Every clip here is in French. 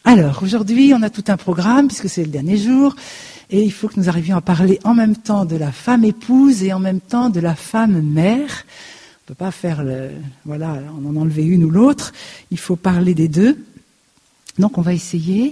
Alors, aujourd'hui, on a tout un programme, puisque c'est le dernier jour, et il faut que nous arrivions à parler en même temps de la femme épouse et en même temps de la femme mère. On ne peut pas faire en enlever une ou l'autre, il faut parler des deux. Donc, on va essayer.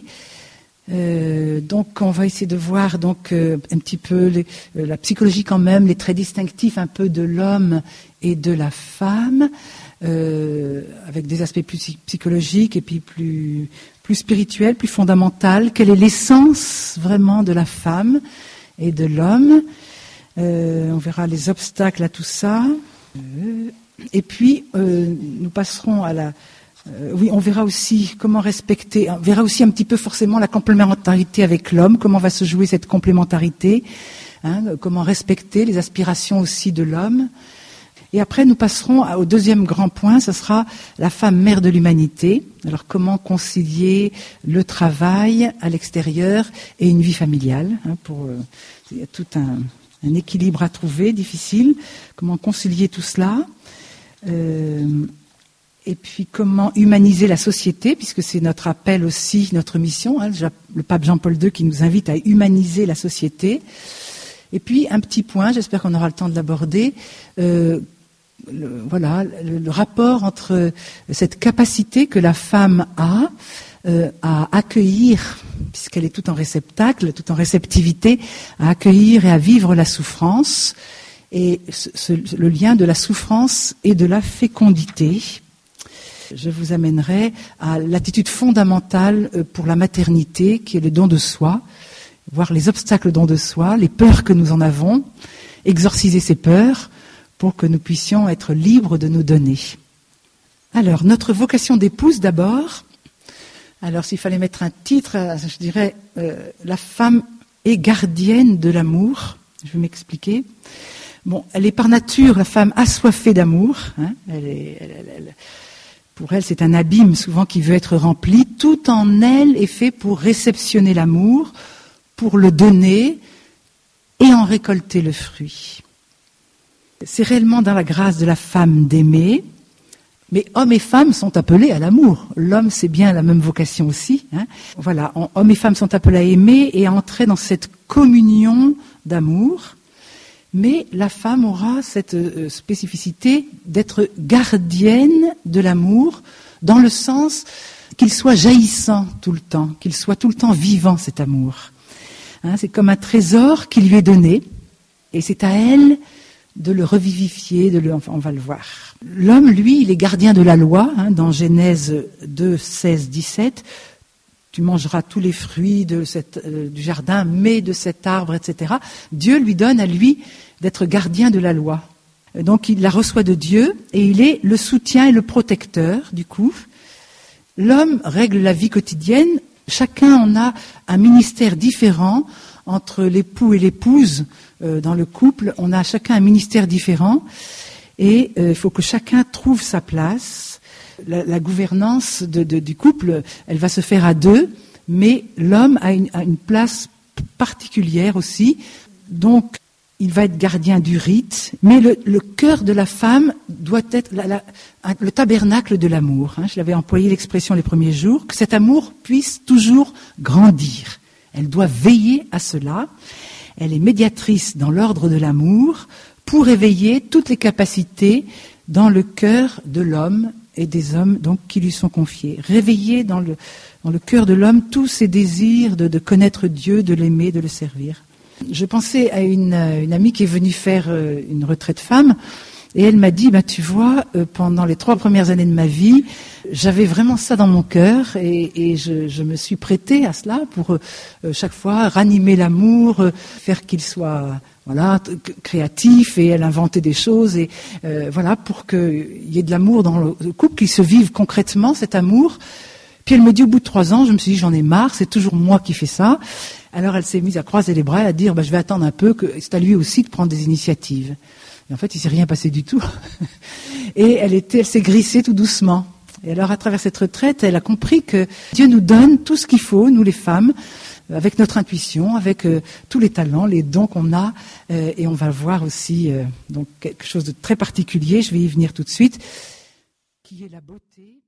On va essayer de voir un petit peu la psychologie quand même, les traits distinctifs un peu de l'homme et de la femme, avec des aspects plus psychologiques et puis plus spirituels, plus fondamentaux. Quelle est l'essence vraiment de la femme et de l'homme? On verra les obstacles à tout ça. Et puis, nous passerons à on verra aussi comment respecter, on verra aussi un petit peu forcément la complémentarité avec l'homme, comment va se jouer cette complémentarité, comment respecter les aspirations aussi de l'homme. Et après, nous passerons au deuxième grand point, ce sera la femme mère de l'humanité. Alors, comment concilier le travail à l'extérieur et une vie familiale, il y a tout un équilibre à trouver, difficile. Comment concilier tout cela et puis comment humaniser la société, puisque c'est notre appel aussi, notre mission, le pape Jean-Paul II qui nous invite à humaniser la société. Et puis un petit point, j'espère qu'on aura le temps de l'aborder, le rapport entre cette capacité que la femme a à accueillir, puisqu'elle est tout en réceptacle, tout en réceptivité, à accueillir et à vivre la souffrance, et le lien de la souffrance et de la fécondité. Je vous amènerai à l'attitude fondamentale pour la maternité, qui est le don de soi, voir les obstacles au don de soi, les peurs que nous en avons, exorciser ces peurs pour que nous puissions être libres de nous donner. Alors, notre vocation d'épouse d'abord. Alors, s'il fallait mettre un titre, je dirais la femme est gardienne de l'amour. Je vais m'expliquer. Bon, elle est par nature la femme assoiffée d'amour. Pour elle, c'est un abîme souvent qui veut être rempli. Tout en elle est fait pour réceptionner l'amour, pour le donner et en récolter le fruit. C'est réellement dans la grâce de la femme d'aimer, mais hommes et femmes sont appelés à l'amour. L'homme, c'est bien la même vocation aussi. Hommes et femmes sont appelés à aimer et à entrer dans cette communion d'amour. Mais la femme aura cette spécificité d'être gardienne de l'amour, dans le sens qu'il soit jaillissant tout le temps, qu'il soit tout le temps vivant, cet amour. C'est comme un trésor qui lui est donné, et c'est à elle de le revivifier, on va le voir. L'homme, lui, il est gardien de la loi, dans Genèse 2, 16, 17. Tu mangeras tous les fruits du jardin, mais de cet arbre, etc. Dieu lui donne à lui d'être gardien de la loi. Donc il la reçoit de Dieu et il est le soutien et le protecteur du coup. L'homme règle la vie quotidienne. Chacun en a un ministère différent entre l'époux et l'épouse. Dans le couple, on a chacun un ministère différent et il faut que chacun trouve sa place. La gouvernance du couple, elle va se faire à deux, mais l'homme a une place particulière aussi. Donc, il va être gardien du rite, mais le cœur de la femme doit être le tabernacle de l'amour. Je l'avais employé l'expression les premiers jours, que cet amour puisse toujours grandir. Elle doit veiller à cela. Elle est médiatrice dans l'ordre de l'amour pour éveiller toutes les capacités dans le cœur de l'homme et des hommes donc qui lui sont confiés. Réveiller dans le cœur de l'homme tous ses désirs de connaître Dieu, de l'aimer, de le servir. Je pensais à une amie qui est venue faire une retraite femme et elle m'a dit, tu vois, pendant les 3 premières années de ma vie, j'avais vraiment ça dans mon cœur et je me suis prêtée à cela pour chaque fois ranimer l'amour, faire qu'il soit créatif, et elle inventait des choses et pour qu'il y ait de l'amour dans le couple, qu'il se vive concrètement cet amour. Puis elle me dit, au bout de 3 ans, je me suis dit, j'en ai marre, c'est toujours moi qui fais ça. Alors elle s'est mise à croiser les bras et à dire, je vais attendre un peu, que c'est à lui aussi de prendre des initiatives. Et en fait, il s'est rien passé du tout. Et elle s'est grissée tout doucement. Et alors, à travers cette retraite, elle a compris que Dieu nous donne tout ce qu'il faut, nous les femmes, avec notre intuition, avec tous les talents, les dons qu'on a. Et on va voir aussi donc quelque chose de très particulier, je vais y venir tout de suite, qui est la beauté.